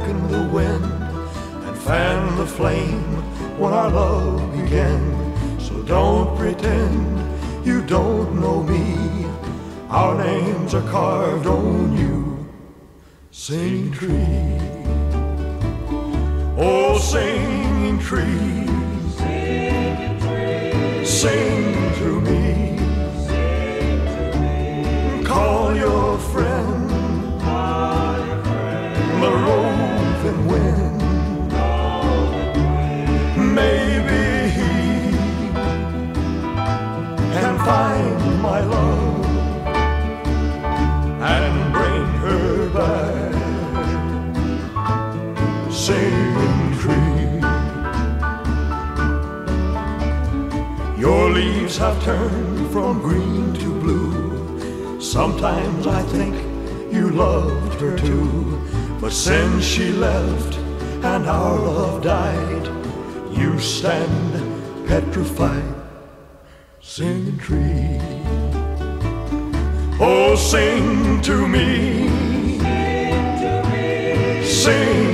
in the wind and fan the flame when our love began. So don't pretend you don't know me. Our names are carved on you, singing tree. Oh, singing tree, sing to me. Call your friend, the roving wind. Maybe he can find my love and bring her back. Singing tree, your leaves have turned from green to blue. Sometimes I think you loved her too, but since she left and our love died, you stand petrified. Singing tree, oh, sing to me, sing